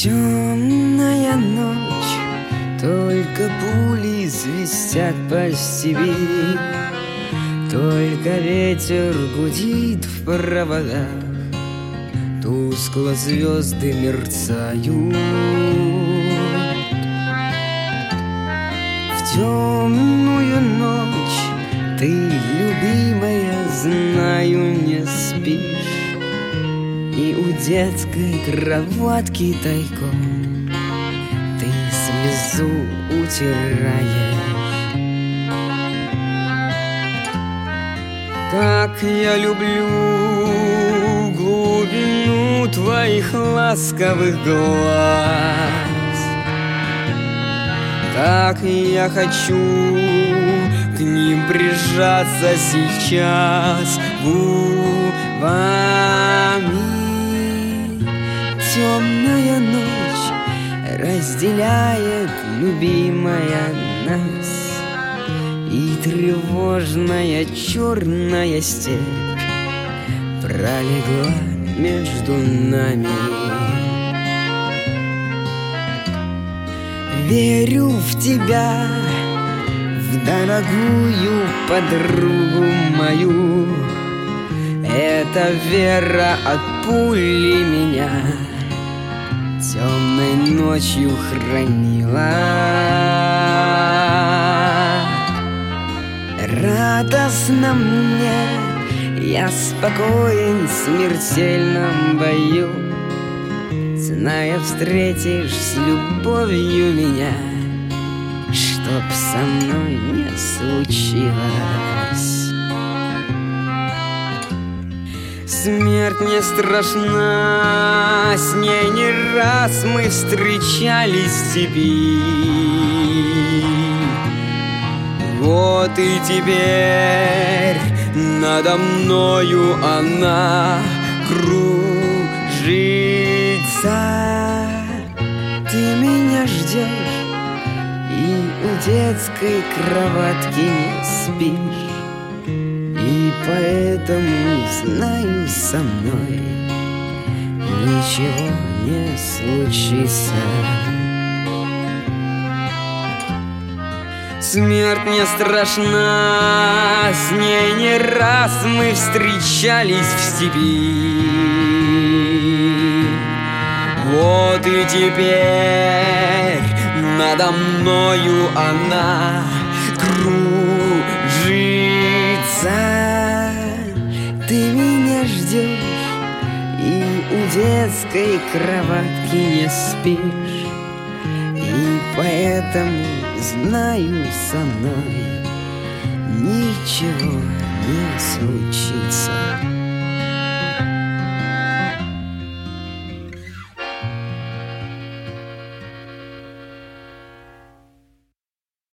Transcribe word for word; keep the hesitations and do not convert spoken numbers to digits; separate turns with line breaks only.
Темная ночь, только пули свистят по степи, только ветер гудит в проводах, тускло звезды мерцают. В темную ночь ты, любимая, знаю, не спишь, и у детской кроватки тайком ты слезу утираешь. Как я люблю глубину твоих ласковых глаз, как я хочу к ним прижаться сейчас губами. Темная ночь разделяет, любимая, нас, и тревожная черная степь пролегла между нами. Верю в тебя, в дорогую подругу мою. Эта вера от пули меня темной ночью хранила. Радостно мне, я спокоен в смертельном бою, зная, встретишь с любовью меня, чтоб со мной не случилось. Смерть не страшна, с ней не раз мы встречались в степи. Вот и теперь надо мною она кружится. Ты меня ждешь и у детской кроватки не спишь, и поэтому, знаю, со мной ничего не случится. Смерть не страшна, с ней не раз мы встречались в степи. Вот и теперь надо мною она кружится. Ты меня ждешь и у детской кроватки не спишь, и поэтому, знаю, со мной ничего не случится.